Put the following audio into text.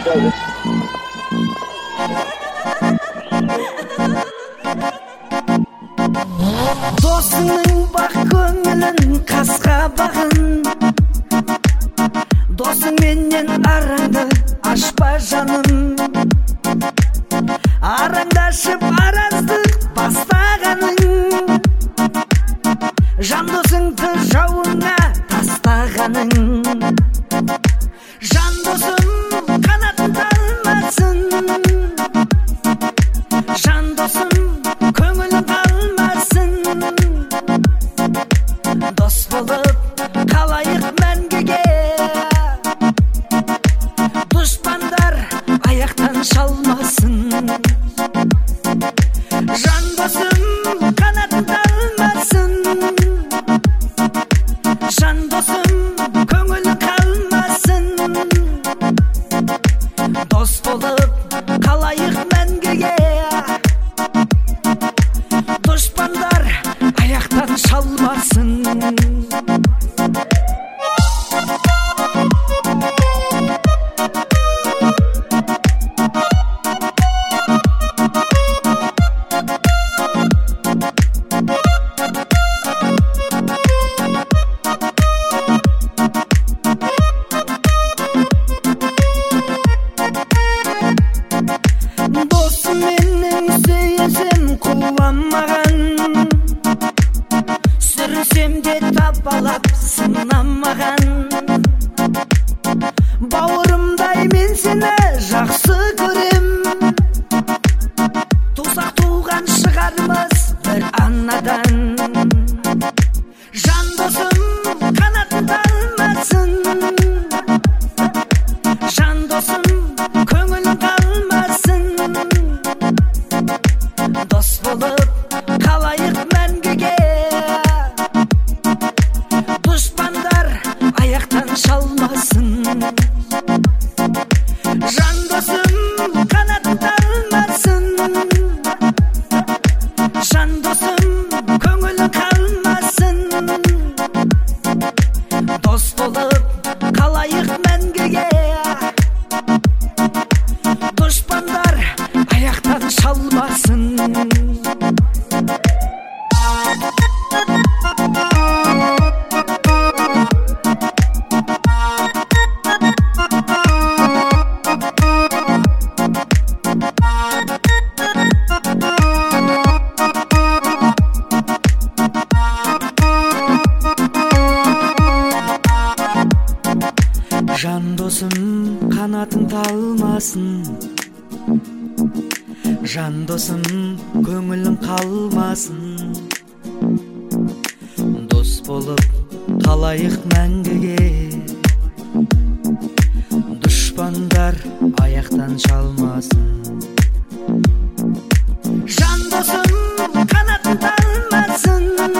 Досыңның бақ көңілін қасқа бағын, досың менен араңды ашпа жаным. Араңдашып араздық бастағаның, жан досыңды жауыңа тастағаның. Жан досым қанатын талмасын, жан досым көңілін қалмасын. Дос болып қалайық мәңгіге, дұшпандар аяқтан шалмасын. Жан досым қанатын талмасын, жан досым көңілін қалмасын. Дос болып қалайық мәңгіге, дұшпандар аяқтан шалмасын. Досым менің сүйесем құламаған, сүрсем де табалап сынамаған. Бауырымдай мен сені жақсы көрем, тусақ туған шығармыз бір анадан. Жан досым қанатын талмасын, жан досым көңілін қалмасын. Дос болып қалайық мәңгіге, дұшпандар аяқтан шалмасын. Жан досым қанатын талмасын, жан досым көңілін қалмасын. Дос болып қалайық мәңгіге, дұшпандар аяқтан шалмасын. Жан досым қанатын талмасын, жан досым көңілін қалмасын. Дос болып қалайық мәңгіге, дұшпандар аяқтан шалмасын. Жан досым қанатын талмасын,